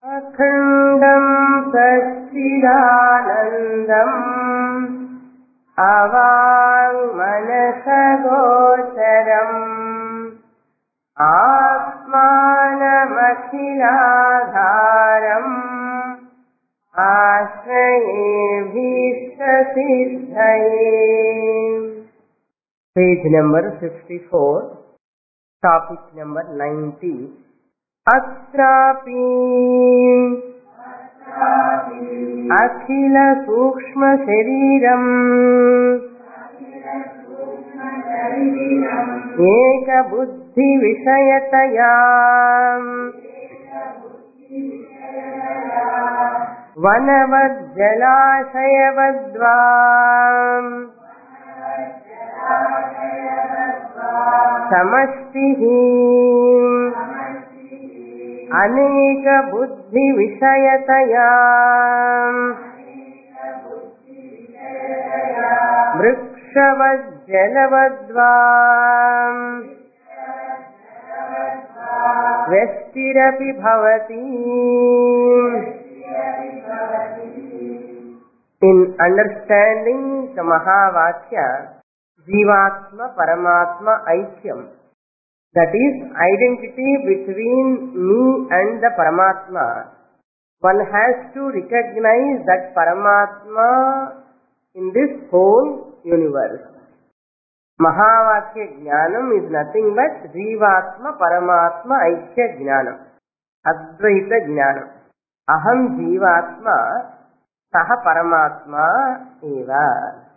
अखण्डं सच्चिदानन्दम् अवाङ्मनसगोचरम् आत्मानमखिलाधारम् आश्रयेऽभीष्टसिद्धये. Page number 54, topic number 90. अत्रापि अखिल सूक्ष्म शरीरम् एक बुद्धि विषयतया वनवज्जलाशयवद्वा समष्टिः अनेक बुद्धि विषयतया वृक्षवज्जलवद्वा व्यष्टिरपि भवति. In understanding the Mahavakya, Jivatma Paramatma Aikyam, that is identity between me and the Paramatma, one has to recognize that Paramatma in this whole universe. Mahavakya Jnanam is nothing but Jivatma Paramatma Aikya Jnanam, Advaita Jnanam. Aham Jivatma Saha Paramatma Eva.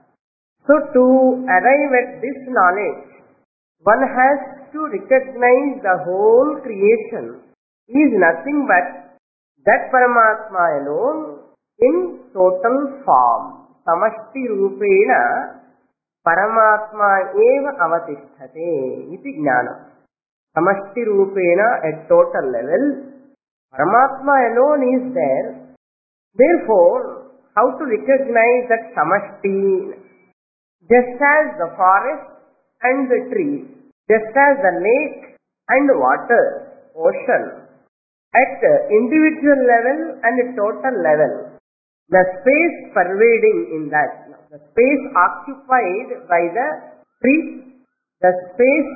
So to arrive at this knowledge, one has to recognize the whole creation is nothing but that Paramatma alone in total form. Samashti Rupena Paramatma eva avatisthate iti jnana. Samashti Rupena at total level, Paramatma alone is there. Therefore, how to recognize that Samashti? Just as the forest and the tree, just as the lake and water, ocean, at individual level and total level, the space pervading in that, the space occupied by the tree, the space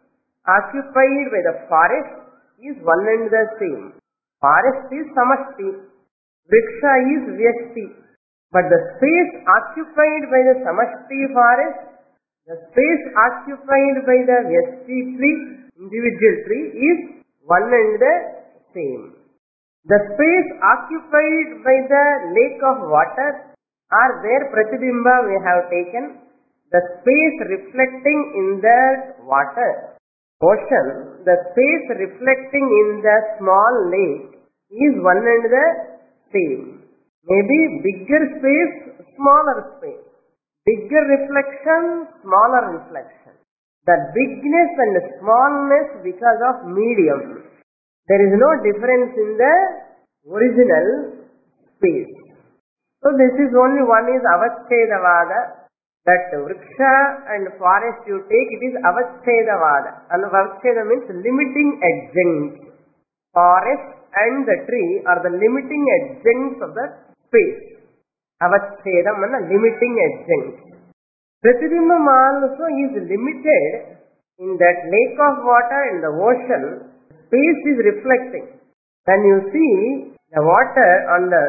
occupied by the forest is one and the same. Forest is Samashti, Vriksha is Vyashti, but the space occupied by the Samashti forest, the space occupied by the Vyashti tree, individual tree, is one and the same. The space occupied by the lake of water, or their Pratibimba we have taken, the space reflecting in that water, ocean, the space reflecting in the small lake is one and the same. Maybe bigger space, smaller space. Bigger reflection, smaller reflection. The bigness and smallness because of medium. There is no difference in the original space. So this is only one is Avachedavada, that vriksha and forest you take, it is Avachedavada. And Avacheda means limiting adjuncts. Forest and the tree are the limiting adjuncts of the space. Avachedam and limiting adjuncts. Pratibhimbam also is limited in that lake of water and the ocean. Space is reflecting. When you see the water on the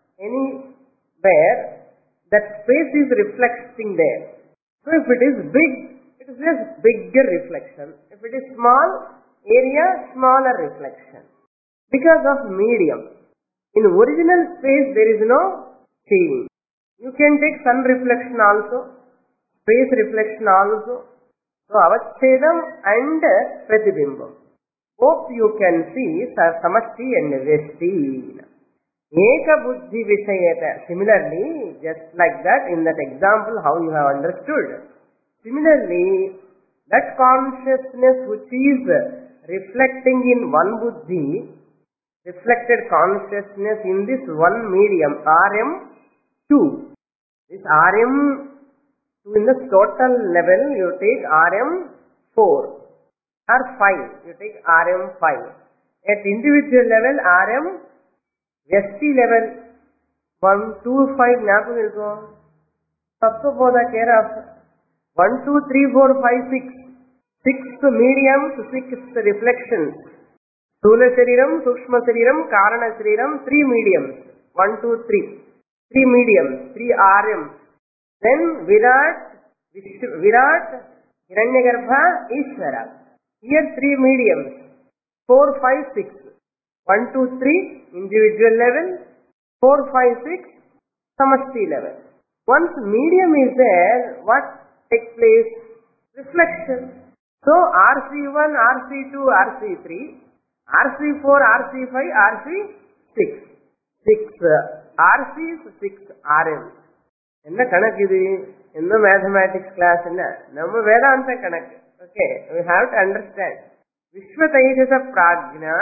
anywhere, that space is reflecting there. So if it is big, it is just bigger reflection. If it is small area, smaller reflection. Because of medium. In original space there is no change. You can take sun reflection also, space reflection also. So Avachedam and Pratibhimbam. Both you can see Samashti and Vyashti. Eka buddhi vishayata. Similarly, just like that, in that example, how you have understood. Similarly, that consciousness which is reflecting in one buddhi, reflected consciousness in this one medium, RM2. This RM2 in the total level, you take RM4 or 5. You take RM5. At individual level, RM Vyasti level 1, 2, 5 జ్ఞాపకం తెలుసుకో. తత్వబోధ care of 1, 2, 3, 4, 5, 6. 6 mediums, 6 reflections. స్థూల శరీరం, సూక్ష్మ శరీరం, కారణ శరీరం, 3 mediums. 1, 2, 3. 3 mediums, 3 RMs. Then Virat, Hiranyagarbha, Ishvara. Here 3 mediums. 4, 5, 6. 1, 2, 3 individual level. 4, 5, 6 samasti level. Once medium is there, what takes place? Reflection. So RC1, RC2, RC3, RC4, RC5, RC6. 6 RCs, 6 RMs. என்ன கணக்கு இது? என்ன மேத்தமேட்டிக்ஸ் கிளாஸ்? என்ன நம்ம வேதாந்த கணக்கு. Okay, we have to understand. Vishwataijasa Prajna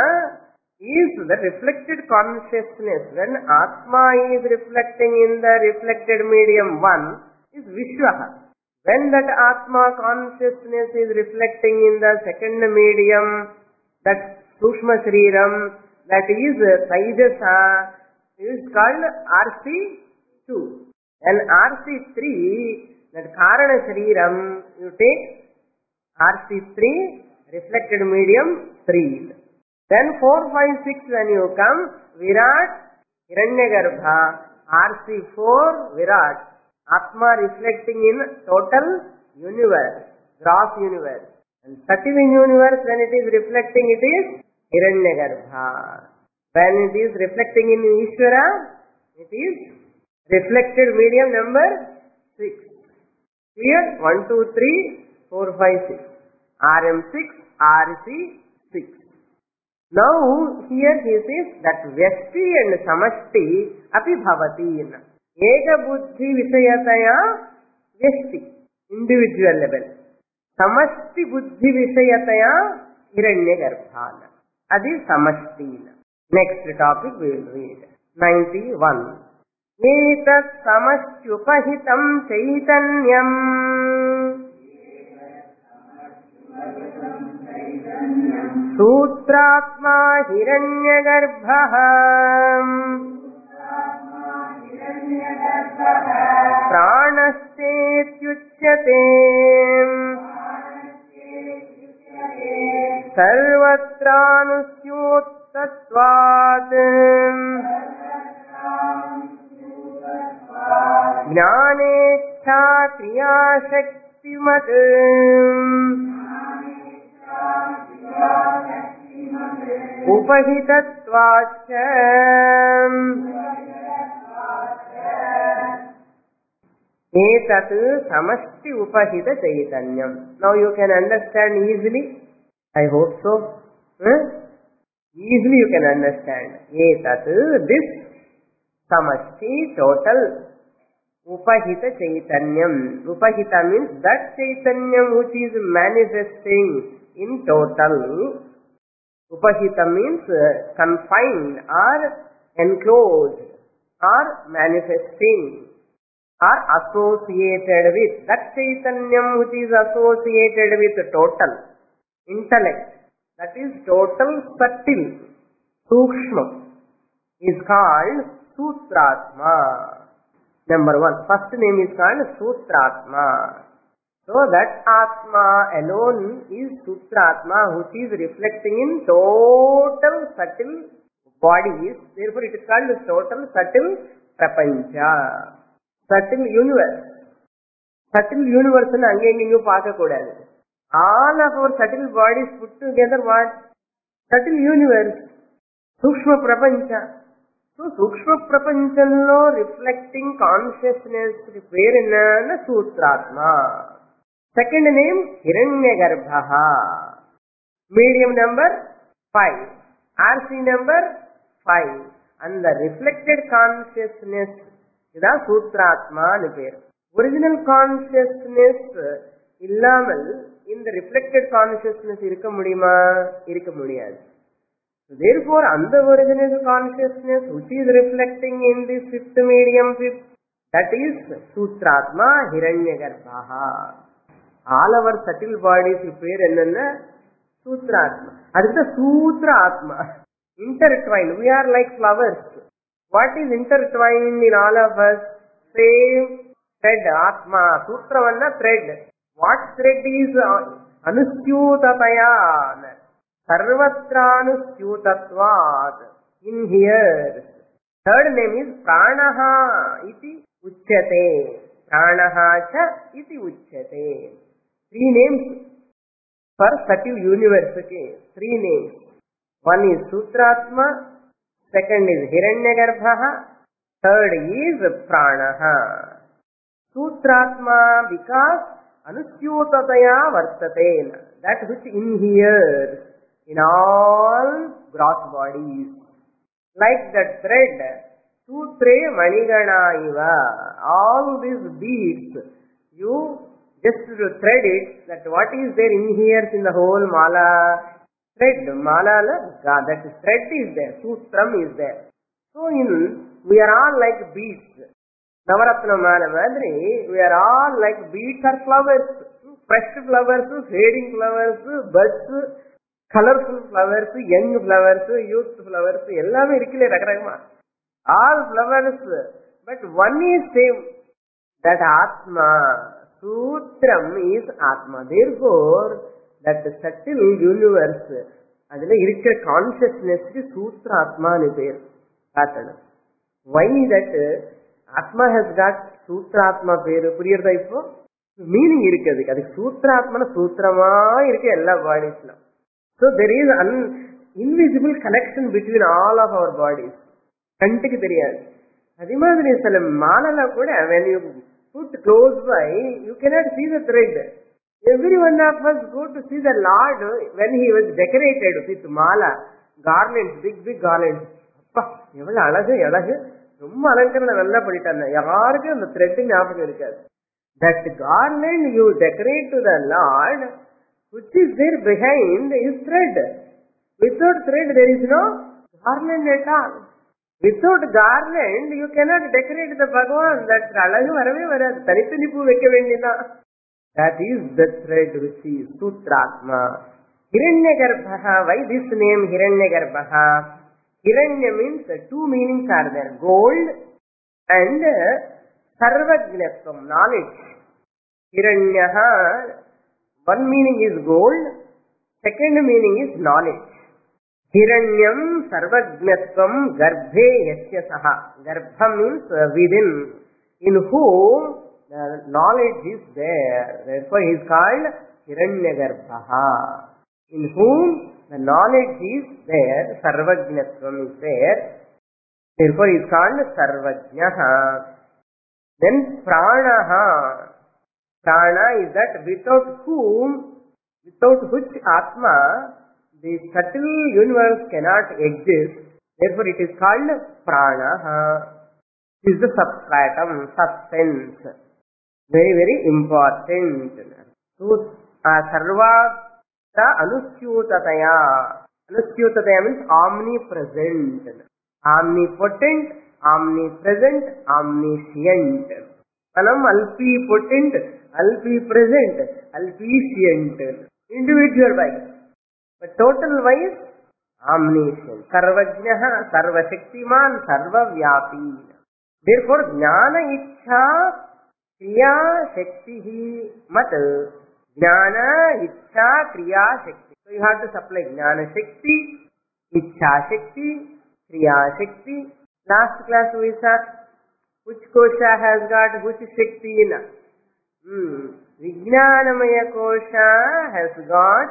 is the reflected consciousness. When Atma is reflecting in the reflected medium 1 is Vishwaha. When that Atma consciousness is reflecting in the second medium, that Sukshma Shriram, that is Taijasa, is called RC2. And RC3, that Karana Shriram, you take RC3, reflected medium 3. Then 4, 5, 6 when you come, Virat, Hiranyagarbha, RC4, Virat. Atma reflecting in total universe, gross universe. And subtle universe, when it is reflecting, it is Hiranyagarbha. When it is reflecting in Ishvara, it is reflected medium number 6. Here 1, 2, 3, 4, 5, 6. RM6, RC6. Now here he says that Vyasti and Samasti api bhavati. Eka buddhi visayataya Vyasti, individual level. Samasti buddhi visayataya Hiranyagarbha. Adi Samasti. Next topic we will read. 91. Etat samastyupahitam chaitanyam Sutratma Hiranyagarbha Pranastetyuchyate Sarvatranusyuttatvat Jnanecha Kriyashaktimat Upahitatvacha Etat samasti upahita chaitanyam. Now you can understand easily. I hope so. Easily you can understand. Etat, this samasti, total. Upahita chaitanyam. Upahita means that chaitanyam which is manifesting in total. Upahita means confined or enclosed or manifesting or associated with. That chaitanyam which is associated with total intellect, that is total subtle, sukshma, is called Sutratma. Number 1, first name is called Sutratma. So that Atma alone is Sutratma, which is reflecting in total subtle bodies. Therefore it is called total subtle prapancha, subtle universe. Subtle universe na angengu paaka kodadu. All of our subtle bodies put together what? Subtle universe, Sukshma prapancha. So Sukshma prapanchanlo reflecting consciousness perenna Sutratma. Second name Hiranyagarbha. Medium number 5. RC number 5. And the reflected consciousness is Sutratma nu peru. Original consciousness illamal in the reflected consciousness irukka mudiyuma? Irukka mudiyadu. So therefore, the original consciousness which is reflecting in this fifth medium, that is Sutratma Hiranyagarbha. All our subtle bodies pair enna Sutratma. That is the Sutra Atma. Intertwined. We are like flowers. What is intertwined in all of us? Same thread, Atma. Sutravanna thread. What thread is anusyutataya? Sarvatranusyutatvad. In here. Third name is Pranaha iti uchyate. Pranaha cha iti uchyate. Three names for subtle universe. Okay. Three names. One is Sutratma. Second is Hiranyagarbha. Third is Pranaha. Sutratma because Anusyutataya vartate. That which inheres in all gross bodies. Like the thread. Sutre Manigana iva. All these beads, you just to thread it, that what is there inheres in the whole mala. Thread, mala, that thread is there, sutram is there. So we are all like beads. Navaratna mala madri, we are all like beads or flowers. Fresh flowers, fading flowers, buds, colorful flowers, young flowers, youth flowers, ellame irukile rakaragama. All flowers, but one is same. That Atma, Sutram is Atma. Therefore, that subtle universe, adile irukra consciousness ki Sutra Atma nu per. Why that Atma has got Sutra Atma per? Puriyartha ipo? Meaning irukadhu. Adu Sutra Atma Sutrama irukku ella bodies la. So there is an invisible connection between all of our bodies. Kantiki theriyadu. Adi madri asala malala kuda when you put close by, you cannot see the thread. Every one of us go to see the Lord when he was decorated with mala, garlands, big garlands. Appa, evvala alagu, romba alankarana nalla paditanna. Yarukku and thread ஞாபகம் irukadu. That garland you decorate to the Lord, which is there behind is thread. Without thread there is no garland at all. Without garland you cannot decorate the Bhagavan. That alagu varave varadu. Tanitani poo vekka vendida. That is the thread which is Sutratma. Hiranyagarbha. Why this name Hiranyagarbha? Hiranya means two meanings are there. Gold and Sarvajnatvam, knowledge. Hiranyaha, one meaning is gold. Second meaning is knowledge. Hiranyam Sarvajnatvam Garbhe Yasya Saha. Garbha means within. In whom the knowledge is there. Therefore he is called Hiranyagarbha. In whom the knowledge is there, Sarvajnatvam is there. Therefore he is called Sarvajnaha. Then Pranaha. Prana is that without whom, without which Atma, the subtle universe cannot exist. Therefore it is called Pranaha. This is the substratum, substance. Very, very important. So, Sarvatra Anusyutataya. Anusyutataya means omnipresent. Omnipotent, omnipresent, omniscient. Manam alpipotent, alpipresent, alpiscient. Individual wise. But total wise, omniscient. Sarvajnaha, Sarvashaktiman, Sarvavyapi. Therefore, Jnana Ichha Kriya Shakti Mat. Jnana Ichha Kriya Shakti. So you have to supply Jnana Shakti, Ichha Shakti, Kriya Shakti. Last class we saw which kosha has got which Shakti in. Vijnanamaya kosha has got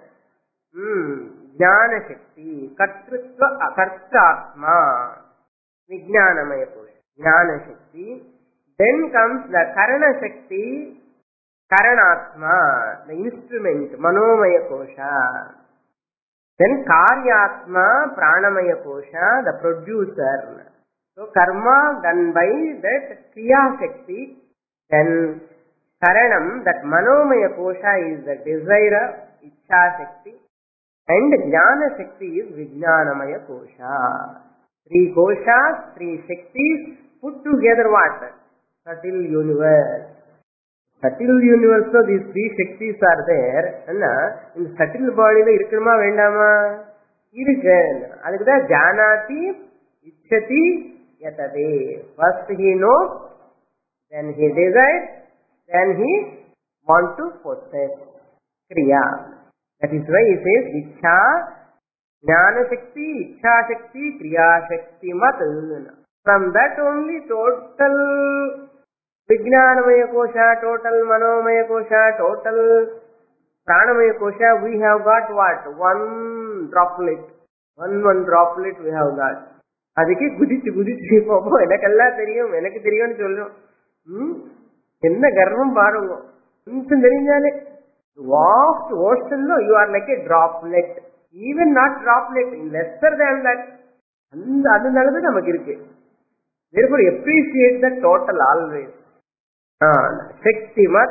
Jnana Shakti, Kartrutva Kartatma. Vijnanamaya kosha, Jnana Shakti. Then comes the Karana Shakti, Karanatma, the instrument, Manomaya kosha. Then Karyatma, Pranamaya kosha, the producer. So karma done by that Kriya Shakti. Then Karanam, that Manomaya kosha is the desire, Ichha Shakti. And Jnana Shakti is Vijnanamaya kosha. Three koshas, three shaktis, put together what? Subtle universe. Subtle universe, so these three shaktis are there. And in subtle body, irukuma vendama? Irukku. Adukku Janati, Ichchati, yatade. First he knows, then he decides, then he wants to possess. Kriya. That is why he says Ichha, Jnana Shakti, Ichha Shakti, Kriya Shakti Mat. From that only total Vijnanamaya Kosha, total Manomaya Kosha, total Pranamaya Kosha, we have got what? One droplet. One droplet we have got. அதுக்கு குதிச்சு போவோம். எனக்கெல்லாம் தெரியும், எனக்கு தெரியும்னு சொல்லும். என்ன கர்வம் பாருங்க. கொஞ்சம் தெரிஞ்சாலே vast ocean, you are like a droplet. Even not droplet, lesser than that. அது நல்லது நமக்கு இருக்கு. Therefore appreciate the total always. Shaktimat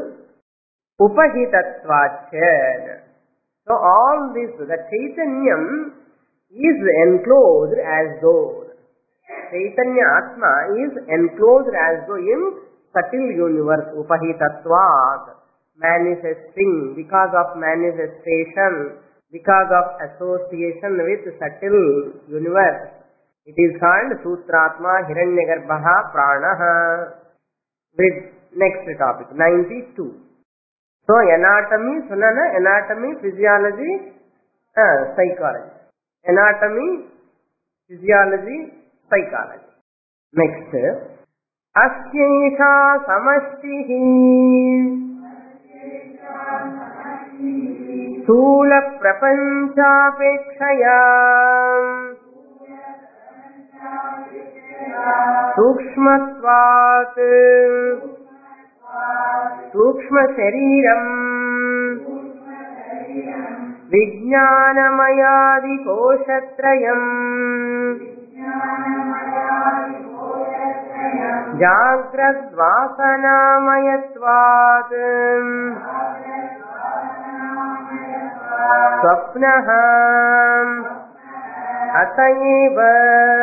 upahitatvacha. So all this, the Chaitanyam is enclosed as though. Chaitanya Atma is enclosed as though in subtle universe. Upahitatvat. Manifesting, because of manifestation, because of association with subtle universe. It is called Sutratma Hiranyagarbha Pranaha. With next topic, 92. So anatomy, sunana, anatomy, physiology, psychology. Anatomy, physiology, psychology. Next, Asyaisha Samashtihi Sthula Prapanchapekshaya Sukshmatvat Sukshma Shariram Vijnanamayadi Koshatrayam Jagrad Vasanamayatvat Swapnaha Atayeva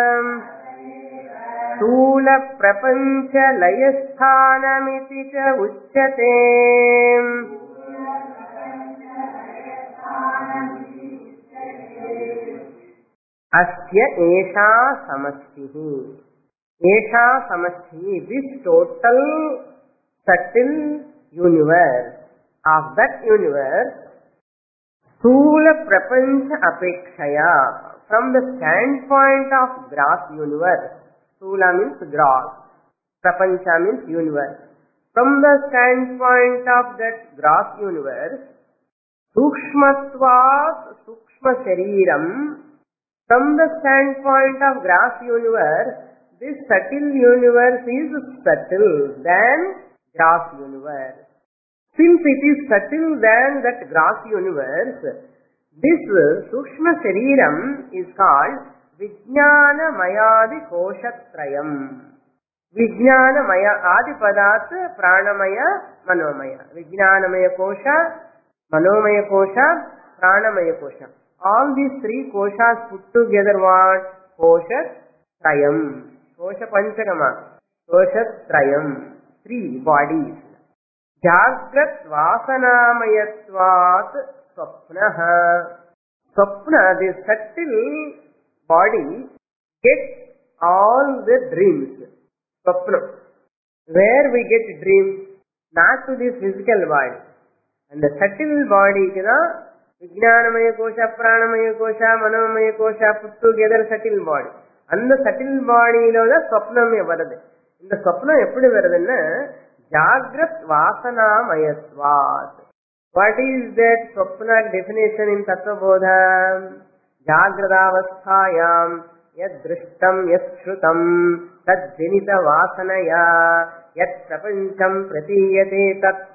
Sthula Prapancha Layasthanamiti cha Uchyate. Asya Esha Samashtihi. Esha Samashtihi. This total subtle universe. Of that universe, Sthula Prapancha Apekshaya. From the standpoint of gross universe. Sthula means gross. Prapancha means universe. From the standpoint of that gross universe, Sukshmatvat Sukshma Shariram. From the standpoint of gross universe, this subtle universe is subtle than gross universe. Since it is subtle than that gross universe, this Sukshma Shariram is called Vijnana Mayadi Koshatrayam. Vijnana Maya Adipadat Pranamaya Manomaya. Vijnana Maya Kosha, Manomaya Kosha, Pranamaya Kosha. All these three koshas put together what? Koshatrayam. Kosha Panchagama. Koshatrayam. Three bodies. Jagrat Vasanamayatvat Swapnaha. Swapna, this subtle body, gets all the dreams. Swapna. Where we get dreams? Not to this physical body. And the subtle body, Vijnanamaya Kosha, Pranamaya Kosha, Manomaya Kosha, put together subtle body. And the subtle body, the Swapnamaya Varade. In the Swapna, eppadi varadana? Jagrat Vasanamayatvat. What is that Swapna definition in Tattva Bodha? Jagradavasthayam yad drishtam yad shrutam tad janita vasanaya yad prapancham pratiyate tat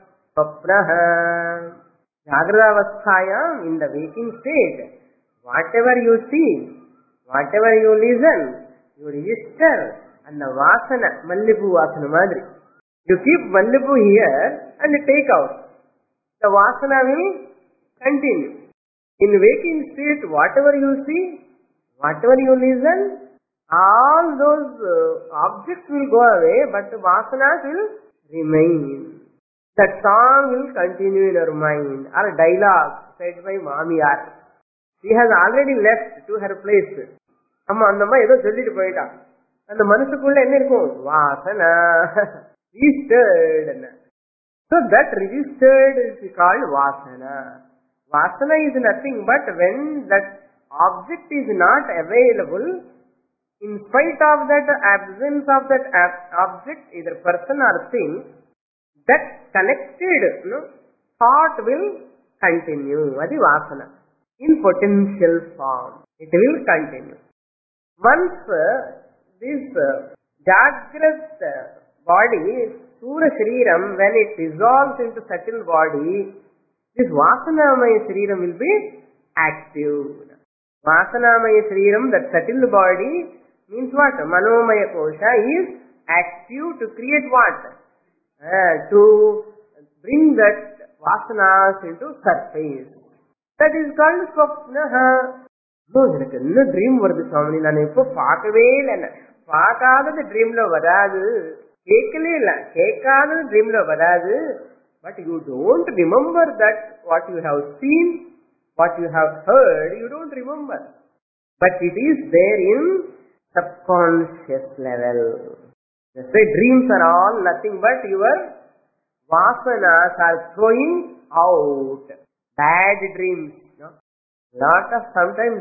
swapnaha. Jagradavasthayam, in the waking state, whatever you see, whatever you listen, you register, and the vasana, mallipu vasana madri. You keep Mallipu here and take out. The Vasana will continue. In waking state, whatever you see, whatever you listen, all those objects will go away, but the Vasanas will remain. That song will continue in our mind. Or dialogue said by Mamiyar. She has already left to her place. Amma andamma edo sollittu poita. அந்த மனசுக்குள்ள என்ன இருக்கும்? Vasana. registered. So that registered is called vasana. Vasana is nothing but when that object is not available, in spite of that absence of that object, either person or thing, that connected thought will continue. Adi vasana. In potential form, it will continue. Once this Jagrat body, Sura Shriram, when it dissolves into subtle body, this Vasanamaya Shriram will be active. Vasanamaya Shriram, that subtle body, means what? Manomaya Kosha is active to create what? To bring that Vasanas into surface. That is called Swapnaha. எனக்கு என்ன dream வருது சுவாமி, நான் எப்போ பார்க்கவே இல்லை, பார்க்காதது ட்ரீம்ல வராது, கேட்கலே இல்ல, கேட்காதது ட்ரீம்ல வராது. But you don't remember that what you have seen, what you have heard, you don't remember. But it is there in subconscious level. Dreams are all nothing but your vasanas are throwing out bad dreams. Lot of sometimes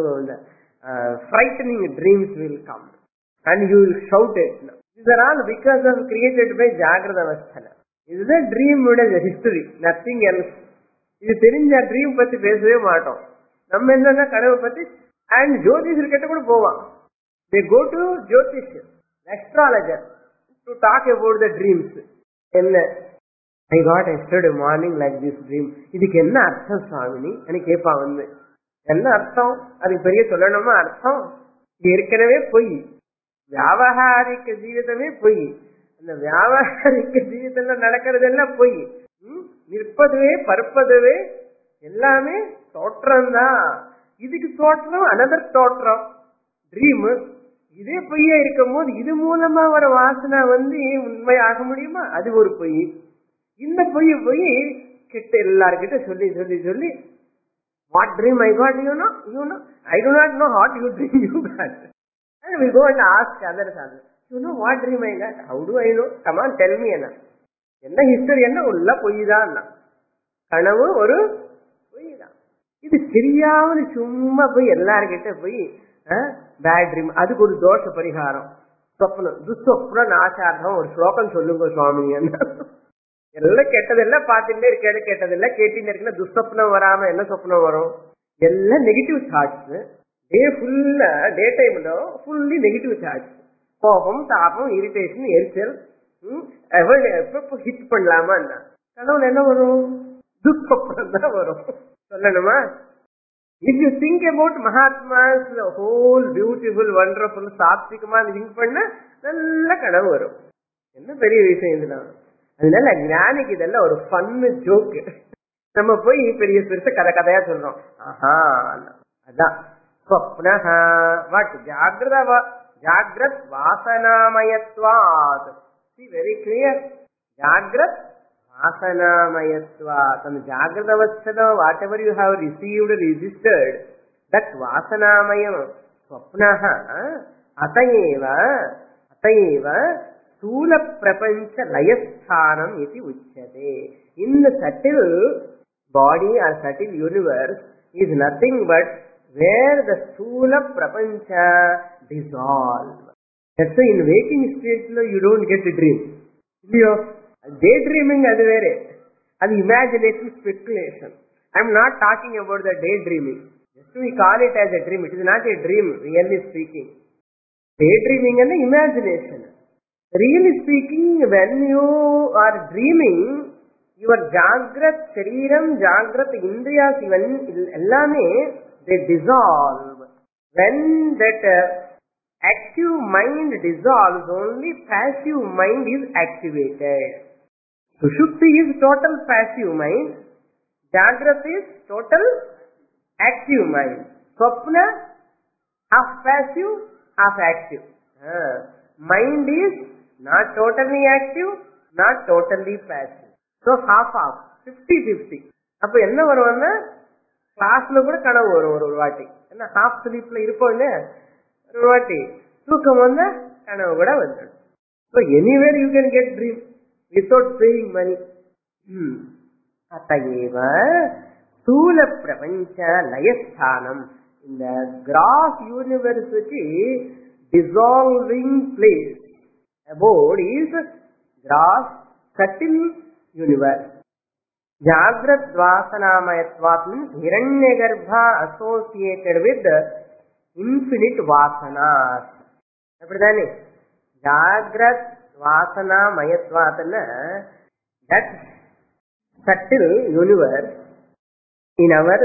frightening dreams will come and you will shout it. These are all because of created by Jagrata Avasthana. This is a dream history, nothing else. இது தெரிஞ்ச dream பத்தி பேசவே மாட்டோம். நம்ம என்னன்னா கனவு பத்தி. And ஜோதிஷர் கிட்ட கூட போவான். They go to Jyotish, astrologer, to talk about the dreams. என்ன, I got yesterday morning like this dream. இதுக்கு என்ன அர்த்தம் சுவாமினி అని கேட்பான். வந்து என்ன அர்த்தம், அதுக்கு பெரிய சொல்லணுமா அர்த்தம்? ஏற்கனவே பொய், வியாவகாரிக ஜீவிதமே பொய். அந்த வியாவகாரிக ஜீவிதத்துல நடக்கிறதெல்லாம் பொய். நிற்பதுவே பருப்பதுவே எல்லாமே தோற்றம்தான். இதுக்கு தோற்றம் அனதர் தோற்றம் ட்ரீம். இதே பொய்யா இருக்கும் போது இது மூலமா வர வாசனை வந்து உண்மையாக முடியுமா? அது ஒரு பொய். இந்த பொய் போய் கிட்ட எல்லார்கிட்ட சொல்லி சொல்லி சொல்லி what dream I got, you know, I do not know what you dream you got. And we go and ask others, you know what dream I got? How do I know? Come on, tell me. என்ன history என்ன உள்ள பொய் தான், கனவு ஒரு பொய் தான். இது தெரியாமல் சும்மா போய் எல்லார்கிட்ட போய் பேட் ட்ரீம், அதுக்கு ஒரு தோஷ பரிகாரம், சொப்னம் துஸ்வப்ன நாசார்த்தம் ஒரு ஸ்லோகம் சொல்லுங்க சுவாமி. எல்லாம் கெட்டதெல்லாம் பார்த்துட்டே இருக்காது, கெட்டதெல்லாம் கேட்டுட்டே இருக்குன்னா துஸ்வப்னம் வராம என்ன சொப்னம் வரும்? எல்லாம் நெகட்டிவ் தாட்ஸ். டே ஃபுல்லா டே டைம்ல ஃபுல்லி நெகட்டிவ் தாட்ஸ், கோபம் தாபம் இரிட்டேஷன் எரிச்சல். எப்ப ஹிட் பண்ணலாமா? கனவுல என்ன வரும்? துஸ்வப்னம் தான் வரும். சொல்லணுமா? If you think about Mahatmas, the whole beautiful, wonderful, சாத்விகமா திங்க் பண்ண நல்ல கனவு வரும். என்ன பெரிய விஷயம் இதெல்லாம். அதனால ஞானிக்கு இதெல்லாம் ஒரு ஃபன்னு ஜோக்கு. நம்ம போய் பெரிய பெருச கதை கதையா சொல்றோம். ஆஹா, அதான் ஸ்வப்னஹா வாட் ஜாக்ரத் வாசனாமயத்வாத். See very clear. ஜாக்ரத் vasanamaya. And Jagrata Avasthana, whatever you have received, registered, that vasanamaya swapnaha atayeva stula prapancha layasthanam iti uchyate. In the subtle body or subtle universe is nothing but where the stula prapancha dissolve. That's why in waking state you don't get a dream. Daydreaming அது வேறு, அது imagination, speculation. I am not talking about the daydreaming. Just we call it as a dream. It is not a dream, really speaking. Daydreaming and imagination. Really speaking, when you are dreaming, your Jagrat Shariram, Jagrat Indriyas, even ellame they dissolve. When that active mind dissolves, only passive mind is activated. Sushupti is total passive mind. Jagrata is total active mind. Swapna half passive, half active. Mind is not totally active, not totally passive. So half 50-50. அப்ப என்ன வருவாங்க, கிளாஸ்ல கூட கனவு வரும் ஒரு வாட்டி. என்ன ஹாஃப் ஸ்லீப்ல இருப்போம், ஒரு வாட்டி தூக்கம் வந்தா கனவு கூட வந்துடும். So anywhere you can get dream without paying money. அத்தகைவ ஸ்தூல பிரபஞ்ச லயஸ்தானம், இந்த கிராஸ் யூனிவர்ஸுக்கு dissolving place abode is gross subtle universe. Jagrat Vasanamayatvat means Hiranyagarbha associated with infinite Vasanas. அப்படிதானே? Jagrat Vasanamayatvat, that subtle universe in our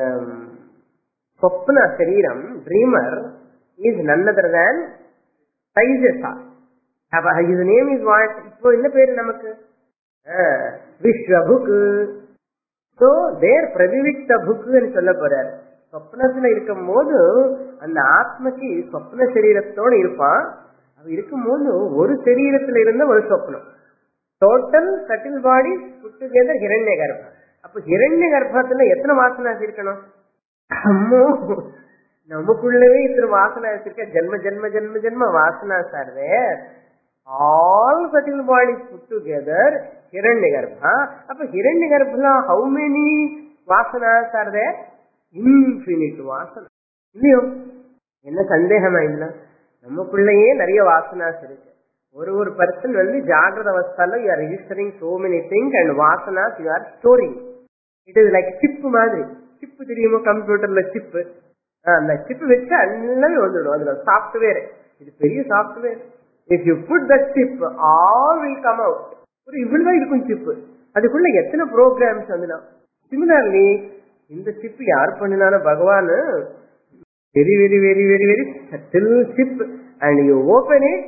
Swapna Shariram, dreamer, is none other than Taijasa. His name is what? இப்போ என்ன பேரு நமக்கு? விஸ்வபுக். So there பிரவிவிக்த புக்குன்னு சொல்ல போறார். சொப்னத்துல இருக்கும் போது அந்த ஆத்மக்கு சொப்ன சரீரத்தோடு இருப்பான். அவ இருக்கும் போது ஒரு சரீரத்துல இருந்த ஒரு சொப்னம். Total subtle body put together ஹிரண்ய கர்ப்பம். அப்ப ஹிரண்ய கர்ப்பத்துல எத்தனை வாசனாஸ் இருக்கணும்? அம்மோ, நமக்குள்ளவே இத்தனை வாசனாஸ் இருக்க. ஜென்ம ஜென்ம ஜென்ம ஜென்ம வாசனாஸ் are there. All subtle bodies put together, Hiranyagarbha. Appa Hiranyagarbha, how many vasanas are there? Infinite vasanas. இல்லையோ? என்ன சந்தேகமா இல்ல? நமக்குள்ளேயே நிறைய வாசனாஸ் இருக்கு. ஒரு பர்சன் வந்து ஜாகிரத அவஸ்தால you are registering so many things and vasanas you are storing. It is like chip மாதிரி. Chip தெரியுமா? கம்ப்யூட்டர்ல chip. அந்த chip வச்சு எல்லாமே வந்துடும். அதுல சாஃப்ட்வேர், இது பெரிய software. If you put that chip, all will come out. ஒரு இவ்வளவுதான் இருக்கும் சிப். அதுக்குள்ள எத்தனை ப்ரோக்ராம்ஸ் வந்துடும். சிமிலர்லி இந்த சிப் யார் பண்ணினாலும் பகவான் very very very very very subtle chip and you open it.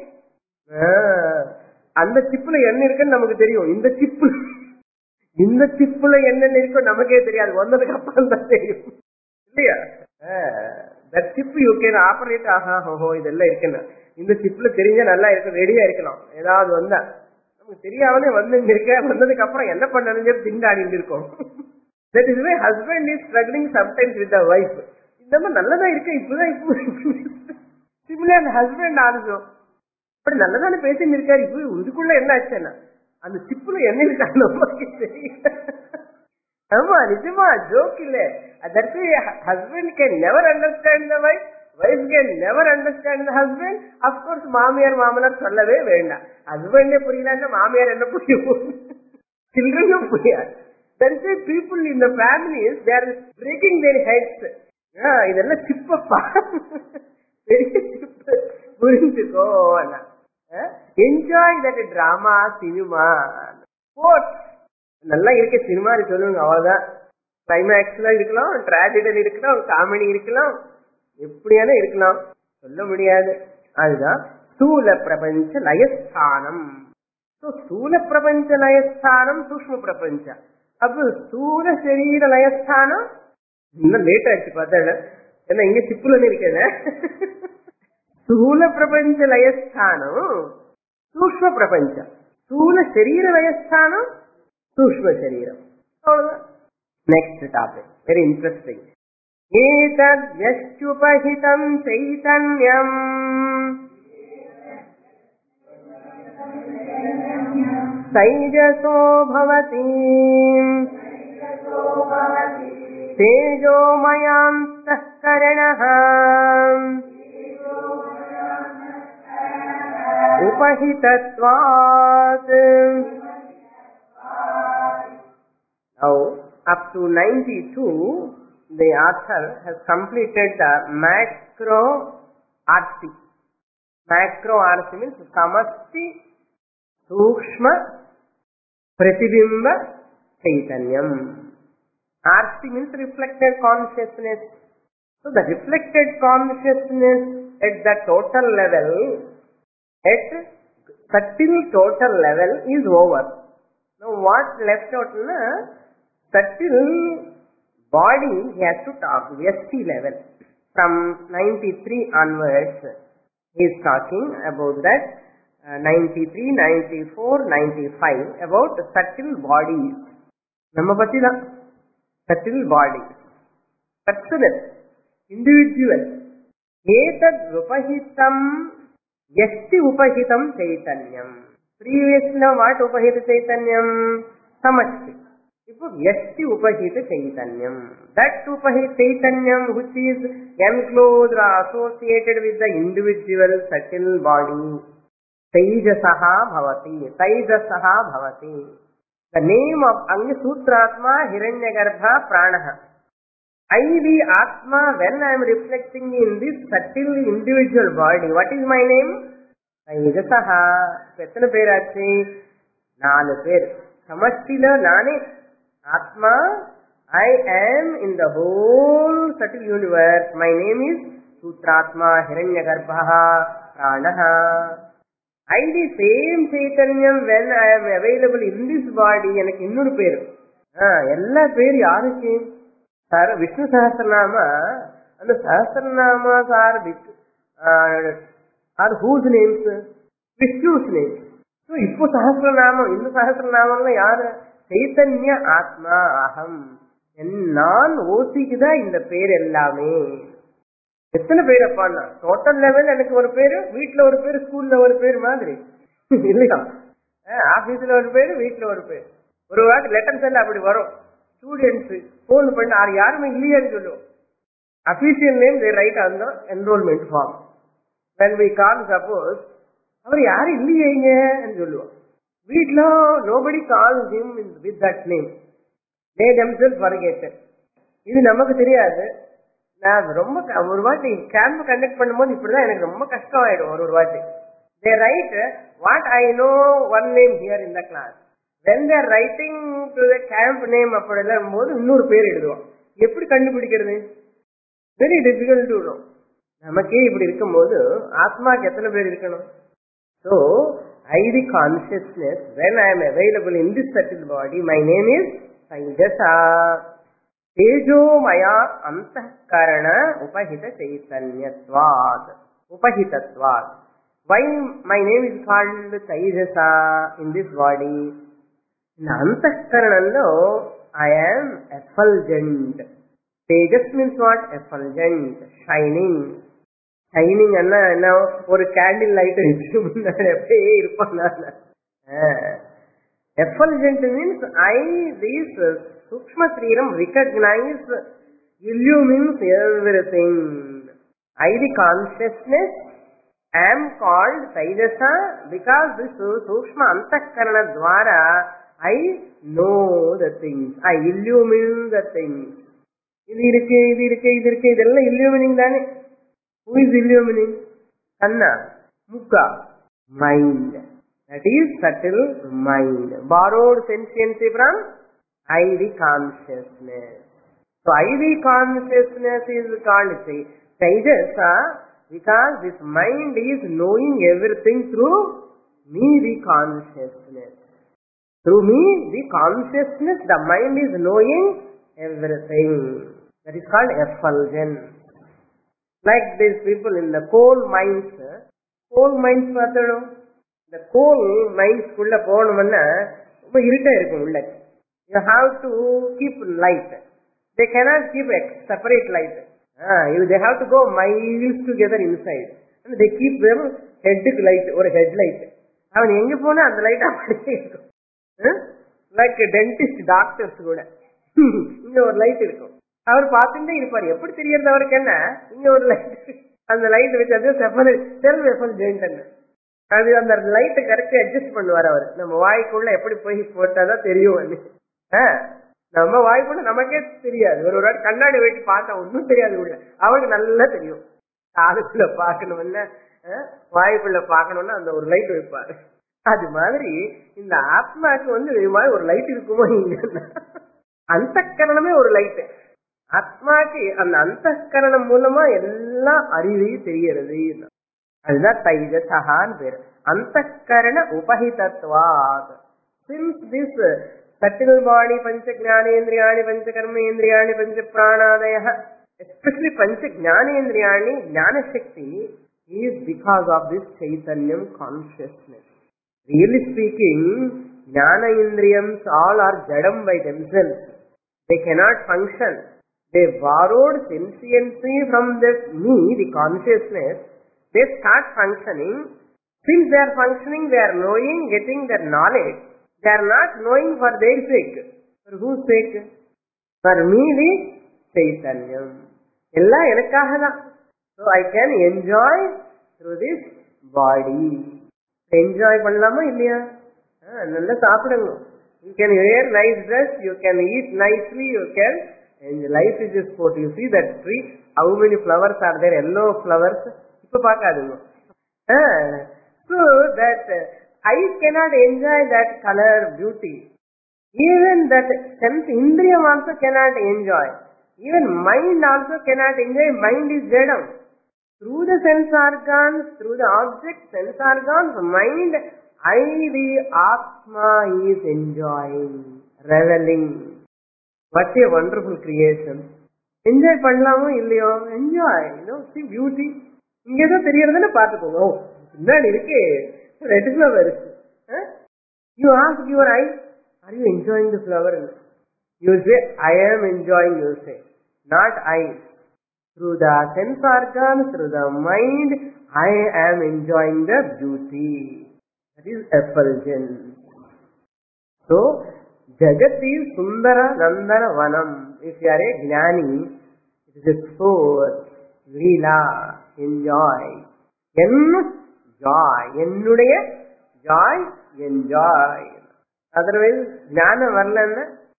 அந்த சிப்ல என்ன இருக்குன்னு நமக்கு தெரியும். இந்த சிப்ல என்னென்ன இருக்கோ நமக்கே தெரியாது. வந்ததுக்கு அப்புறம் தான் தெரியும் இல்லையா? That chip you can operate. ஆஹா இதெல்லாம் இருக்குன்னு இந்த சிப்ல தெரிஞ்சா நல்லா இருக்கும், ரெடியா இருக்கலாம். ஏதாவது வந்தா நமக்கு தெரியாமலே வந்ததுக்கு அப்புறம் என்ன பண்ணணும்னு திண்டாடிட்டு இருக்கோம். That is why husband is struggling sometimes with the wife. இந்த மாதிரி நல்லதா இருக்க இப்பதான் சிமிலர் ஹஸ்பண்ட் ஆல்சோ அப்படி நல்லதானே பேசிட்டு இருக்காரு. இப்போ இதுக்குள்ள என்ன ஆச்சுன்னா அந்த சிப்புல என்ன இருக்காங்க நமக்கு தெரியல. ஆமா நிஜமா ஜோக் இல்ல. That's why husband can never understand the wife. Wife can never understand the husband. Of course, மாமியார் மாமனார் சொல்லவே வேண்டாம். ஹஸ்பண்டே புரியலன்னா மாமியார் என்ன புரியும்? சில்ட்ரனும் புரியாது. That's why people in the families, they are breaking their heads. இதெல்லாம் சிப்பப்பா, பெரிய சிப்பு, புரிஞ்சுக்கோ. Enjoy that drama, cinema, sports நல்லா இருக்க சினிமா சொல்லுங்க. அவ்வளவுதான். கிளைமேக்ஸ்ல இருக்கலாம், டிராஜடி இருக்கலாம், காமெடி இருக்கலாம், எப்படியான இருக்கலாம், சொல்ல முடியாது. அதுதான் ஸ்தூல பிரபஞ்ச லயஸ்தானம். ஸ்தூல பிரபஞ்ச லயஸ்தானம், சூக்ஷ்ம பிரபஞ்சம். அப்ப ஸ்தூல சரீர லயஸ்தானம் இன்னும் லேட் ஆச்சு பார்த்தா. என்ன இங்க சிப்புல இருக்கேன். ஸ்தூல பிரபஞ்ச லயஸ்தானம், சூக்ஷ்ம பிரபஞ்சம். ஸ்தூல சரீர லயஸ்தானம், சூக்ஷ்ம சரீரம். அவ்வளவுதான். Next topic very interesting. ஏதத்யஸ்யுபஹிதம் சைதன்யம் தைஜசோ பவதி தேஜோமயாந்தః கரணः உபஹிதத்வாத். Now up to 92 the author has completed the macro arti. Macro arti means samasti sukshma pratibimba chaitanyam. Arti means reflected consciousness. So the reflected consciousness at the total level, at subtle total level is over. Now what left out na subtle body he has to talk ST level. From 93 onwards he is talking about that. 93, 94, 95 about subtle bodies. நம்ம பத்தி தான். subtle bodies, personal, individual. ஏதத் உபஹிதம் Yasti upahitam chaitanyam. Previously now what upahita chaitanyam? Samasti. Ipo yasti upahita chaitanyam. That upahita chaitanyam which is enclosed or associated with the individual subtle body. Taijasaha bhavati. Taijasaha bhavati. The name of Anga Sutratma Hiranyagarbha Pranaha. I, the Atma, when I am reflecting in this subtle individual body, what is my name? Taijasaha. Petana perachi? 4 per. Samastila nane. Atma, I am in the whole subtle universe. My name is Sutratma Hiranyagarbha Pranaha. I, the same Chaitanyam, when I am available in this body, எனக்கு இன்னொரு பேரு. எல்லா பேர் யாருக்கு? Sir Vishnu Sahasranama, அந்த Sahasranama sir are whose names? Vishnu's names. So இப்போ சஹஸ்ரநாமம், இந்த சஹஸ்ரநாமம்ல யாரு? சைத்தன்ய ஆத்மா அகம். நான் ஓசிக்குதான் இந்த பேர் எல்லாமே. எத்தனை பேர் அப்பான்னா டோட்டல் லெவல் எனக்கு ஒரு பேரு, வீட்டுல ஒரு பேரு, ஸ்கூல்ல ஒரு பேர் மாதிரி இல்லையா? ஆபீஸ்ல ஒரு பேரு, வீட்டுல ஒரு பேர். ஒரு வாட்டி லெட்டர்ஸ் எல்லாம் அப்படி வரும். ஸ்டூடெண்ட்ஸ் போன் பண்ண யாருமே இல்லையான்னு சொல்லுவோம். Official name they write on the enrolment form. when we call suppose அவர் யாரும் இல்லையேங்க சொல்லுவோம். வீட்டுல nobody calls him with that name. they themselves forget. இது நமக்கு தெரியாது. நான் ரொம்ப ஒரு வாட்டி கேம்ப் கண்டக்ட் பண்ணும்போது இப்படிதான் எனக்கு ரொம்ப கஷ்டம் ஆயிடும். ஒரு வாட்டி they write what I know one name here in the class. when they are writing to the camp name அப்படிலாம் போது இன்னொரு பேர் எழுதுவோம். எப்படி கண்டுபிடிக்கிறது? Very difficult to know. நமக்கே இப்படி இருக்கும்போது ஆத்மாக்கு எத்தனை பேர் இருக்கணும்? So I, the consciousness, when I am available in this subtle body, my name is Taijasa. Tejomaya antahkarana upahita chaitanyatvat. Upahitatvat. Why my name is called Taijasa in this body? In antahkaranalo I am effulgent. Tejas means what? Effulgent, shining. Shining anna enna ஒரு candle light இருக்கு முன்னாடி அப்படியே இருப்பான். Effulgent means I, this Sukshma Sriram, recognize, illumines everything. I, the consciousness, am called Taijasa because this Sukshma Antahkarana Dwara, I know the things. I illumine the things. இது இருக்கு, இது இருக்கு, இது இருக்கு, இதெல்லாம் illumining தானே. Who is illumining? Kanna, Mukha, mind. That is subtle mind. Borrowed sentiency from I, the consciousness. So I, the consciousness is called Taijasa because this mind is knowing everything through me, the consciousness. Through me, the consciousness, the mind is knowing everything. That is called effulgence. Like these people in the coal mines. Coal mines பார்த்தோம். The coal mines குள்ள போகணும்னா ரொம்ப இருட்டா இருக்கும் உள்ள. You have to keep light. They cannot keep a separate light. They have to go miles together inside. And they keep them head light or headlight. அவன் எங்க போனா அந்த லைட் அப்படியே இருக்கும். Like dentist doctors கூட இங்க ஒரு லைட் இருக்கும். அவர் பார்த்துட்டே இருப்பார். எப்படி தெரியறது அவருக்கு? என்ன இங்க ஒரு லைட், அந்த லைட் வச்சு அது செல்ஃப் எஃபல்ஜென்ட். அது அந்த லைட்டை கரெக்டா அட்ஜஸ்ட் பண்ணுவார் அவர். நம்ம வாய்க்குள்ள எப்படி போய் போட்டாதான் தெரியும். நம்ம வாய்க்குள்ள நமக்கே தெரியாது. ஒரு வாட்டி கண்ணாடி வச்சு பார்த்தா ஒன்னும் தெரியாது உள்ள. அவனுக்கு நல்லா தெரியும். காதுக்குள்ள பாக்கணும்னா, வாய்க்குள்ள பாக்கணும்னா அந்த ஒரு லைட் வைப்பாரு. அது மாதிரி இந்த ஆத்மாக்கு இது மாதிரி ஒரு லைட் இருக்குமோ? அந்தக்கரணமே ஒரு லைட். ஆத்மாக்கு அந்த அந்தக்கரணம் மூலமா எல்லா அறிவையும் தெரியறது. அதுதான் தைஜசஹான்னு பேரு. அந்தக்கரண உபஹிதத்வாத். Since this subtle body, pancha jnanendriyani, pancha karmendriyani, pancha pranadaya, especially pancha jnanendriyani, jnana shakti is because of this chaitanyam consciousness. Really speaking, jnana indriyams all are jadam by themselves. They cannot function. They borrowed sentiency from this me, the consciousness. They start functioning Since they are functioning, they are knowing, getting their knowledge. They are not knowing for their sake. For whose sake? For me, the Chaitanyam. Ella enakkaga. So I can enjoy through this body. Enjoy பண்ணலாமா இல்லையா? நல்லா சாப்பிடுங்க. You can wear nice dress, you can eat nicely, you can, and life is a sport. You see that tree, how many flowers are there, yellow flowers? இப்ப பார்க்காதுங்க. So that I cannot enjoy that color beauty. Even that sense indriyam also cannot enjoy. Even mind also cannot enjoy. Mind is jadam. Through the sense organs, through the object, sense organs, mind, I, the Atma, is enjoying, reveling. What a wonderful creation. Enjoy பண்ணலாமோ இல்லையோ? Enjoy. See beauty. இங்க ஏதோ தெரியறதுன்னு பார்த்துக்கோங்க. ஓ, பின்னாடி இருக்கே red flower. You ask your eye, are you enjoying the flower? You say, I am enjoying, you say. Not I. Through the sense organs, through the mind, I am enjoying the beauty. That is effulgence. So, Jagat is Sundara Nandana Vanam. If you are a Jnani, it is a sport, Leela, enjoy. Joy. Ennudaya joy, enjoy. Otherwise, Jnana Varlana.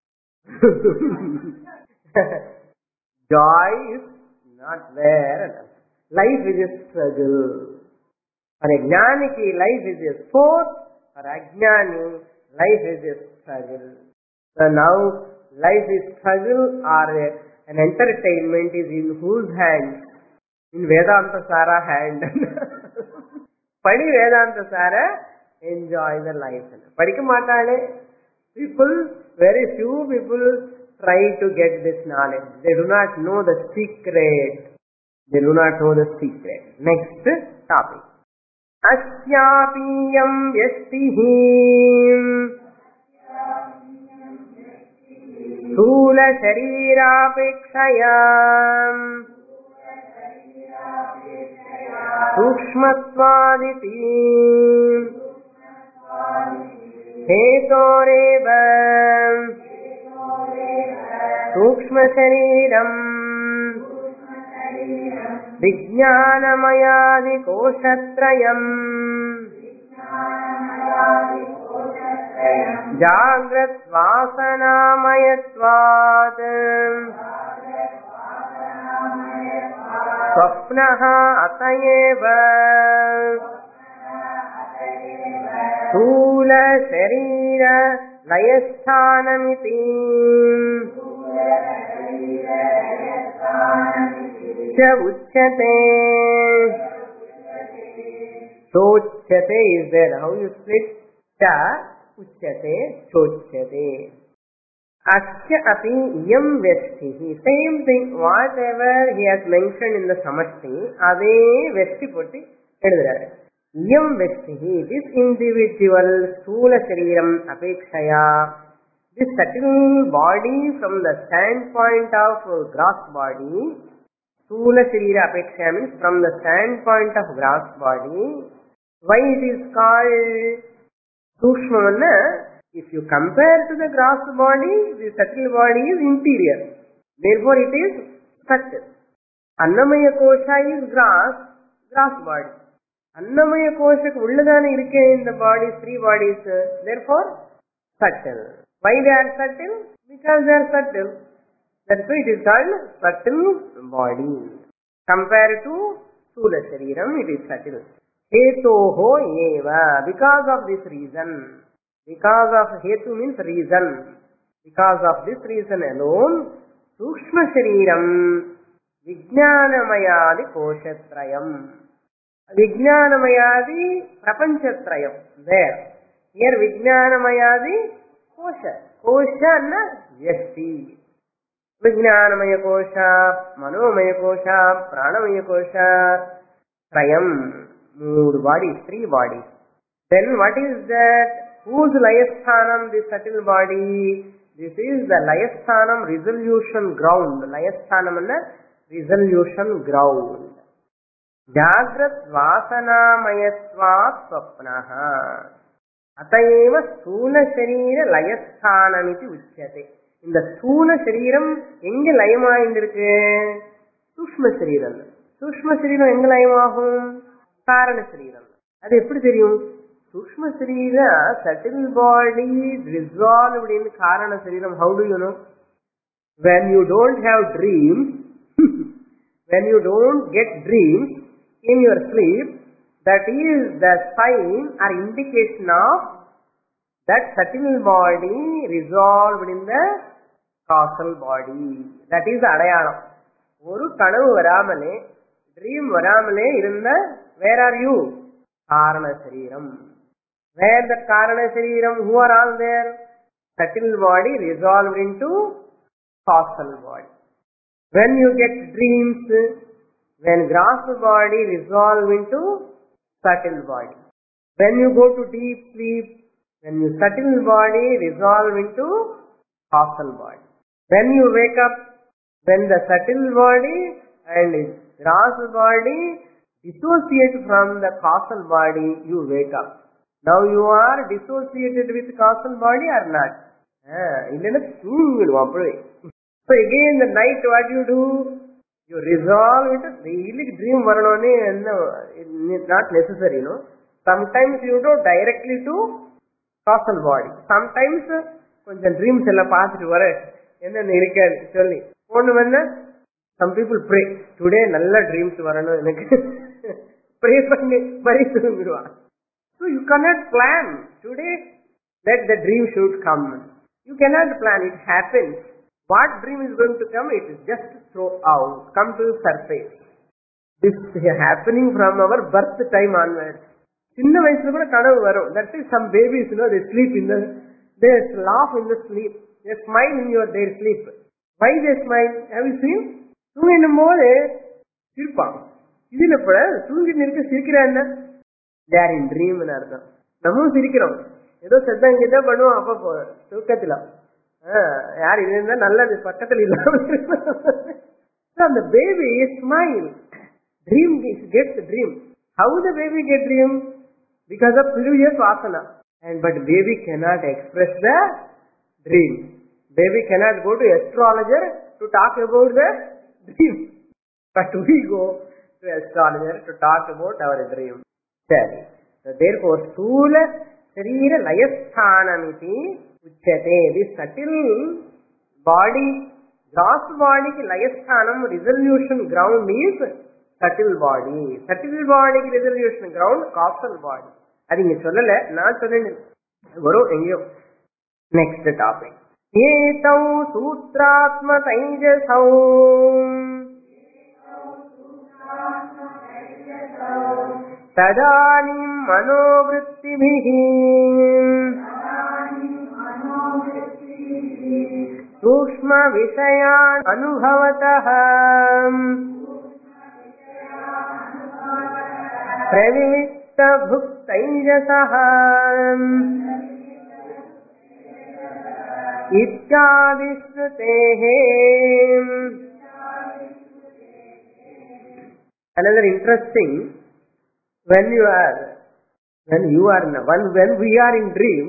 Joy is not there. Life is a struggle. For a Jnaniki, life is a sport. For Ajnani, life is a struggle. So now, life is struggle or an entertainment is in whose hand? In Vedanta Sara hand. Padi Vedanta Sara, enjoy the life. Padika matale, people, very few people try to get this knowledge. They do not know the secret. They do not know the secret. Next topic. Asyapiyam vyashtihi Sthula sharirapekshayam Sukshmatvaditi Hetoreva Sukshma shariram Vijnanamayadi koshatrayam Jagrat vasanamayatvad Swapnaha atayeva Sthula sharira layasthanamiti Cha uchyate. Chochyate is there. How you split? Cha uchyate, chochyate. Asya api yam veshtihi. Same thing. Whatever he has mentioned in the samashti, ade veshti potti edutharu. Yam veshtihi. This individual sthula shariram apekshaya. This subtle body from the standpoint of gross body. Sthula Sharira Apekshaya means from the standpoint of gross body. Why it is called Sukshma? If you compare to the gross body, the subtle body is interior. Therefore it is subtle. Annamaya Kosha is gross body. Annamaya Kosha ulladana irukke in the body, three bodies. Therefore subtle. Why they are subtle? Because they are subtle. That's why it is called subtle body. Compared to Sthula Shariram, it is subtle. Hetoho eva. Because of this reason. Because of Hetu means reason. Because of this reason alone, Sukshma Shariram Vijnanamayadi Koshatrayam. Vijnanamayadi Prapanchatrayam. There. Here Vijnanamayadi Kosha. Kosha na Vyashti. Vijnanamaya Kosha, Manomaya Kosha, Pranamaya Kosha, Trayam, mood bodies, three bodies. Then what is that? Whose Layasthanam, this subtle body? This is the Layasthanam resolution ground. Layasthanam is the resolution ground. Jagrat Vasanamayatvat Swapnaha. Atayeva Sthula Sharira Layasthanamiti Uchyate. In the Sthula Shariram, Enge Layama Indirke Sushma Shariram. Sushma Shariram Enge Layamahum Karana Shariram. That is what Sushma Sharira, subtle body dissolved in Karana Shariram. How do you know? When you don't have dreams, when you don't get dreams in your sleep, that is the sign or indication of that subtle body resolved in the causal body. That is the Adayanam. Oru kanavu varamale, dream varamale irunda, where are you? Karana Shariram. Where the Karana Shariram, who are all there? Subtle body resolved into causal body. When you get dreams, when gross body resolve into subtle body. When you go to deep sleep, when your subtle body resolve into causal body. When you wake up, when the subtle body and gross body dissociate from the causal body, you wake up. Now you are dissociated with causal body or not? So again the night what you do? You resolve it. Daily dream varanone and not necessary, Sometimes you do directly to causal body. Sometimes கொஞ்சம் dreams எல்லாம் பார்த்துட்டு வர என்ன இருக்காது சொல்லி ஒண்ணு வந்து some people pray today நல்ல dreams வரணும் எனக்கு pray பண்ணி பரி தூங்கிடுவான். So you cannot plan today that the dream should come. You cannot plan, it happens. What dream is going to come, it is just throw out, come to the surface. This is happening from our birth time onwards. சின்ன வயசுல கூட கனவு வரும். That is some babies, they sleep in the, they laugh in the sleep, they smile in their sleep. Why they smile? Have you seen? தூங்கிடும் போது சிரிப்பாங்க. இதுல கூட தூங்கிட்டு இருக்க சிரிக்கிறாங்க. They are in dream ன்னு அர்த்தம். நம்மளும் சிரிக்கிறோம். ஏதோ சத்தம் கிட்ட பண்ணுவோம் அப்ப தூக்கத்துல. யார் இது இருந்தா நல்லது பக்கத்துல இல்லாம. So the baby smile. Dream gets the dream. How the baby get dream? Because of previous vasana. But baby cannot express the dream. Baby cannot go to astrologer to talk about the dream. But we go to astrologer to talk about our dream. So therefore, Sthula Sharira Layasthanamiti Uchyate. This subtle body, gross body ki Layasthanam, resolution ground is subtle body. Subtle body ki resolution ground, causal body. அது இங்க சொல்லல, நான் சொன்னேன் வரும் எங்கேயோ. Next topic. ஏதௌ சூத்ராத்ம தைஜசௌ ததானிம் மனோவிருத்திபிஹி சூக்ஷ்ம விஷயான் அனுபவதः பிரவிவிக்த புக்தைஜசः இத்யாதி ஸ்ருதேஹ. Another interesting, when we are in dream,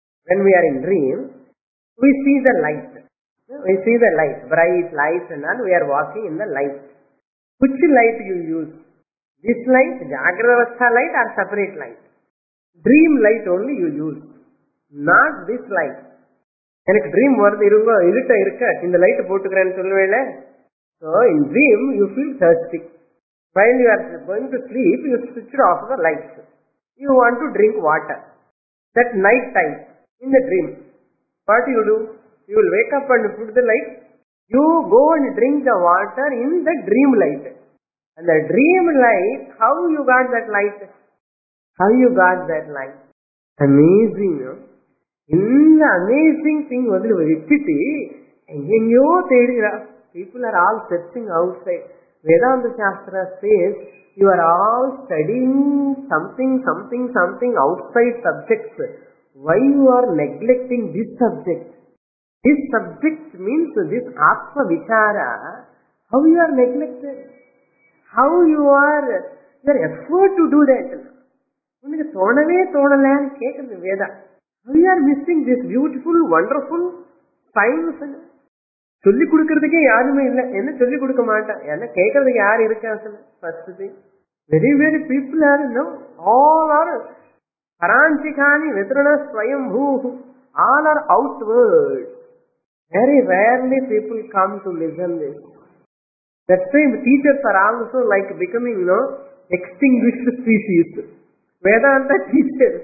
we see the light. We see the light, bright light, and all. We are walking in the light. Which light you use? This light, Jagravastha light or separate light? Dream light only you use, not this light. எனக்கு dream வருது இருங்க இருட்ட இருக்க இந்த light போட்டுக்கிறேன்னு சொல்லுவேல. So in dream you feel thirsty. While you are going to sleep, you switch off the lights. You want to drink water. That night time in the dream, what you do? You will wake up and put the light. You go and drink the water in the dream light. And the dream light, how you got that light? How you got that light? Amazing, no? இந்த amazing thing வந்து விட்டுட்டு எங்கெங்கயோ தேடுகிறா. People are all searching outside. Vedanta Shastra says you are all studying something outside subjects. Why you are neglecting this subject? This subject means this Atma Vichara. How you are neglected? How you are sir effort to do that. உனக்கு தோணவே தோணலன்னு கேட்கறது Veda. We are missing this beautiful, wonderful science. சொல்லிக் கொடுக்கறதுக்கே யாருமே இல்லை. என்ன சொல்லிக் கொடுக்க மாட்டான், என்ன கேட்கறதுக்கு யாரு இருக்கா? First thing, very very people are no, all are பராஞ்சிகானி வெத்ரண ஸ்வயம்பூ, all are outward. Very rarely people come to listen this. That's why teachers are also like becoming, extinguished species. Vedanta teachers,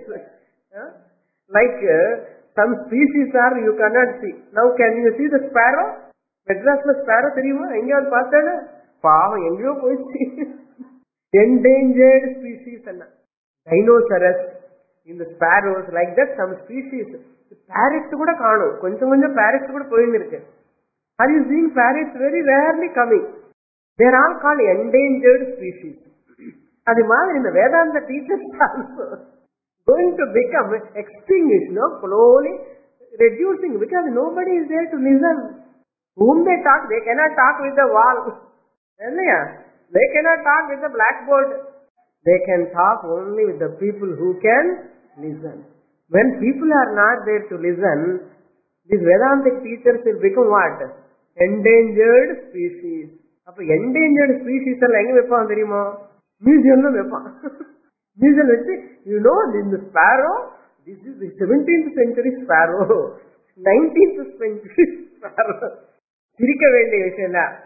like some species are you cannot see. Now can you see the sparrow? Madrasல sparrow தெரியுமா? எங்கேயாவது பார்த்தானே? பாவம் எங்கேயோ போயிடுச்சு. Endangered species என்ன, dinosaurs, இந்த sparrows, like that some species. Parrots கூட காணும், கொஞ்சம் கொஞ்சம் parrots கூட போயின்னு இருக்கு. Are you seeing parrots? Very rarely coming. They are all called endangered species. அது மாதிரி இந்த வேதாந்த teachers also going to become extinguished, slowly reducing, because nobody is there to listen. Whom they talk, they cannot talk with the wall. They cannot talk with the blackboard. They can talk only with the people who can listen. When people are not there to listen, these Vedantic teachers will become what? Endangered species. அப்ப endangered species எல்லாம் எங்க வைப்பான் தெரியுமா? மியூசியம்ல வைப்பான். Museum வச்சு, in the sparrow, this is the 17th century sparrow, 19th century sparrow. சிரிக்க வேண்டிய விஷயம் தான்.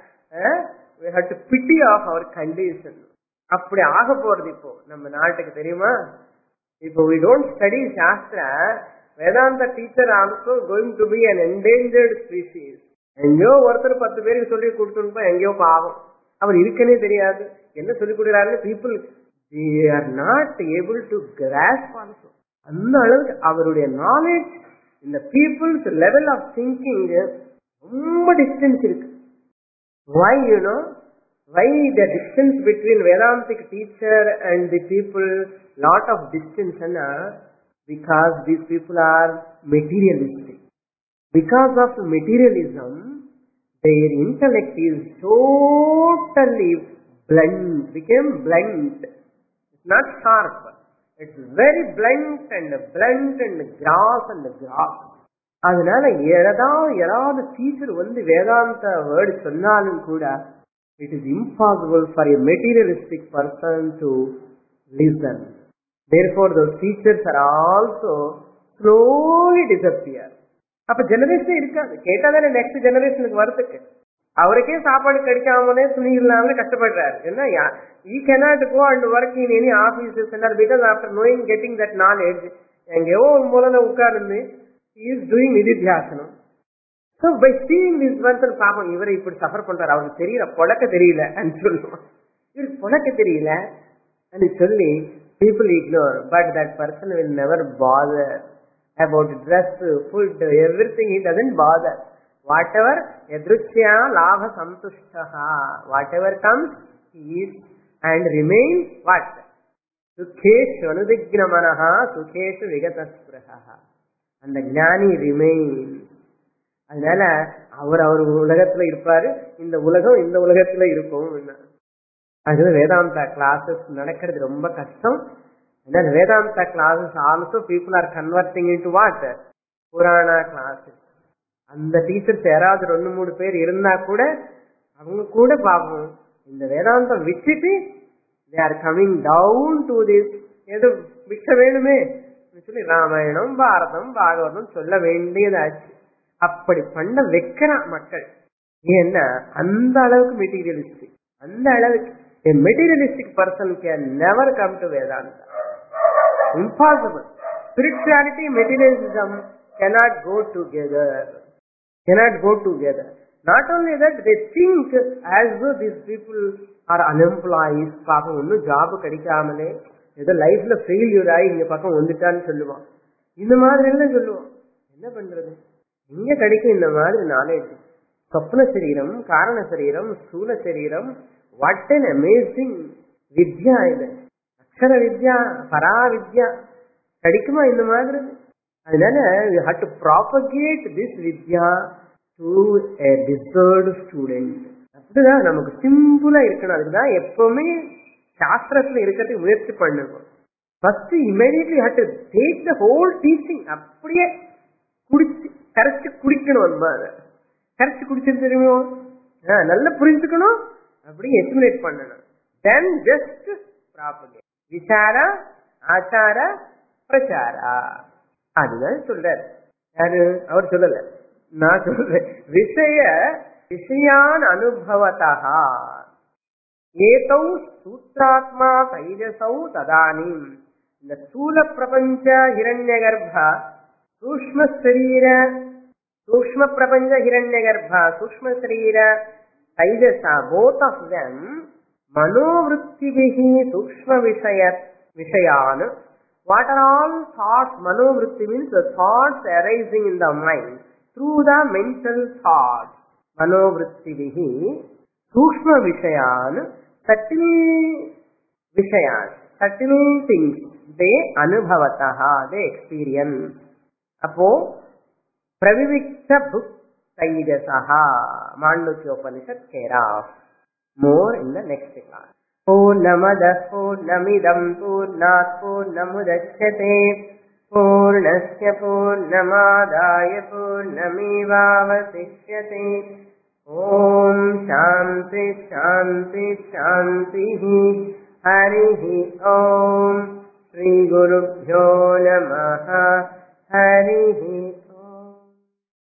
We have to pity of our condition. அப்படி ஆக போறது இப்போ நம்ம நாட்டுக்கு தெரியுமா? இப்போ we don't study Shastra, Vedanta teacher also going to be an endangered species. எங்கேயோ ஒருத்தர் 10 பேருக்கு சொல்லி கொடுத்துருப்பா, எங்கேயோ பாவம் அவர் இருக்கனே தெரியாது. என்ன சொல்லி கொடுக்குறாரு? people they are not able to grasp also. அந்த அளவுக்கு அவருடைய நாலேஜ், இந்த people's level of thinking ரொம்ப டிஸ்டன்ஸ் இருக்கு. Why, why the distance between Vedantic teacher and the people, lot of distance, because these people are materialistic. Because of materialism, their intellect is totally blunt, became blunt. It's not sharp. It's very blunt and gross and gross. அதனால யாராவது teacher வந்து வேதாந்த word சொன்னாலும் கூட, it is impossible for a materialistic person to listen. Therefore those teachers are also slowly disappear. அப்ப generation இருக்காது. கேட்டாதானே next ஜெனரேஷனுக்கு வரதுக்கு. அவருக்கே சாப்பாடு கிடைக்காமலே துணி இல்லாமலே கஷ்டப்படுறாரு. ஏன்னா he cannot go and work in any offices and because after knowing, getting that knowledge, எங்கேயோ மூலையில உட்கார்ந்து he is doing நிதித்தியாசனம். So by seeing this person, பாப்போம் இவரை இப்படி சஃபர் பண்றாரு, அவருக்கு தெரியல, பொழக்க தெரியல சொல்லுவோம். இவருக்கு பொழக்க தெரியல சொல்லி people ignore, but that person will never bother about dress, food, everything. He doesn't bother. Whatever yadruchya labha santushtaha, whatever comes he eats and remains what? Sukheshu anudignamanaha sukheshu vigataspraha. And the ஞானி remains. அதனால அவர் உலகத்துல இருப்பாரு, இந்த உலகம் இந்த உலகத்துல இருக்கும். அதுல வேதாந்தா கிளாஸஸ் நடக்கிறது ரொம்ப கஷ்டம். Vedanta classes also people are converting into what? Purana classes. அந்த டீச்சர்ஸ் யாராவது 2-3 பேர் இருந்தா கூட அவங்க கூட பாவம் இந்த வேதாந்தம் விட்டுட்டு they are coming down to this. ஏதோ மிச்ச வேணுமே சொல்லி ராமாயணம், பாரதம், பாகவதம் சொல்ல வேண்டியதாச்சு. அப்படி பண்ண வைக்கிறான் மக்கள். ஏன்னா அந்த அளவுக்கு மெட்டீரியலிஸ்டிக். அந்த அளவுக்கு a materialistic person can never come to Vedanta. Impossible. Spirituality, materialism cannot go together. Not only that, they think as though these people are unemployed. பாப்பம் ஒன்னும் ஜாப் கிடைக்காமலே ஏதோ லைஃப்ல ஃபெயிலியர் ஆகி இங்க பக்கம் வந்துட்டான்னு சொல்லுவான். இந்த மாதிரி எல்லாம் சொல்லுவான். என்ன பண்றது? இங்க கிடைக்கும் இந்த மாதிரி நாலேஜ். சொப்ன சரீரம், காரண சரீரம், ஸ்தூல சரீரம், வாட் அன் அமேசிங் வித்யா இது. அக்ஷர வித்யா, பரா வித்யா கிடைக்குமா இந்த மாதிரி? அதனால we have to propagate this vidya to a deserved student. அப்படிதான் நமக்கு சிம்பிளா இருக்கணும். அதுதான் எப்பவுமே சாஸ்திரத்துல இருக்கிறதுக்கு முயற்சி பண்ணுங்க. First immediately have to take the whole teaching, அப்படியே கரைச்சு குடிக்கணும். அதை கரைச்சு குடிச்சது தெரியுமோ, நல்லா புரிஞ்சுக்கணும், அப்படியே எஸ்டிமேட் பண்ணணும். தென் ஜஸ்ட் ப்ராப்பர்லி விசாரா ஆச்சார பிரச்சாரா. அதுதான் சொல்றாரு. யாரு? அவர் சொல்லல, நான் சொல்றேன். விஷயான் அனுபவதா ஏதௌ சூத்ராத்மா தைஜசௌ ததானீம். இந்த ஸ்தூல பிரபஞ்ச ஹிரண்ய கர்ப்பா சூக்ஷ்ம சரீர, சூக்ஷ்ம பிரபஞ்ச ஹிரண்ய கர்ப்பா சூக்ஷ்ம சரீர தைஜசா, both of them மனோவிருத்திபிஹி சூக்ஷ்ம விஷயான். What are all thoughts? Manovritti means the thoughts arising in the mind through the mental thoughts. Manovrittibihi sukshma vishayan, subtle vishayan, subtle things they anubhavataha, they experience. Appo pravivikta bhuk taijasaha, Mandukya Upanishad kera. More in the next class. पूर्णमदः पूर्णमिदं पूर्णात् पूर्णमुदच्यते पूर्णस्य पूर्णमादाय पूर्णमेवावशिष्यते. ॐ शान्ति शान्ति शान्तिः. हरिः ॐ. श्रीगुरुभ्यो नमः. हरिः